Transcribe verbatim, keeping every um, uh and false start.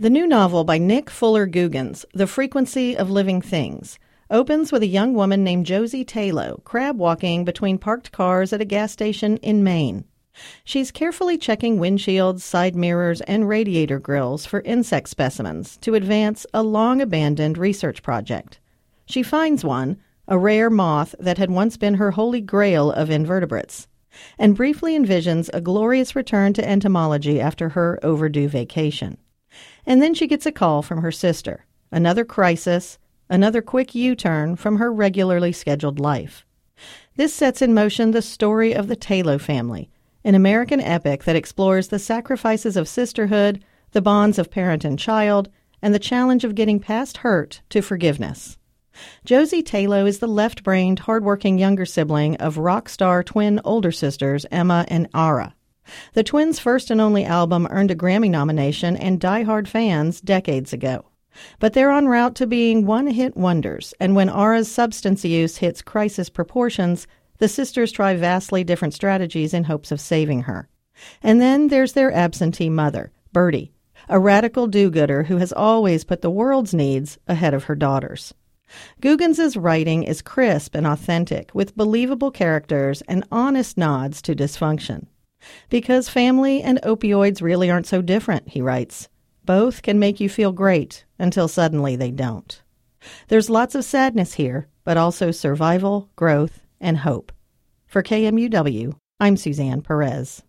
The new novel by Nick Fuller Guggens, The Frequency of Living Things, opens with a young woman named Josie Talo crab walking between parked cars at a gas station in Maine. She's carefully checking windshields, side mirrors, and radiator grills for insect specimens to advance a long-abandoned research project. She finds one, a rare moth that had once been her holy grail of invertebrates, and briefly envisions a glorious return to entomology after her overdue vacation. And then she gets a call from her sister, another crisis, another quick U-turn from her regularly scheduled life. This sets in motion the story of the Talo family, an American epic that explores the sacrifices of sisterhood, the bonds of parent and child, and the challenge of getting past hurt to forgiveness. Josie Talo is the left-brained, hard-working younger sibling of rock star twin older sisters Emma and Ara. The twins' first and only album earned a Grammy nomination and die-hard fans decades ago. But they're en route to being one-hit wonders, and when Ara's substance use hits crisis proportions, the sisters try vastly different strategies in hopes of saving her. And then there's their absentee mother, Bertie, a radical do-gooder who has always put the world's needs ahead of her daughter's. Guggens's writing is crisp and authentic, with believable characters and honest nods to dysfunction. Because family and opioids really aren't so different, he writes. Both can make you feel great until suddenly they don't. There's lots of sadness here, but also survival, growth, and hope. For K M U W, I'm Suzanne Perez.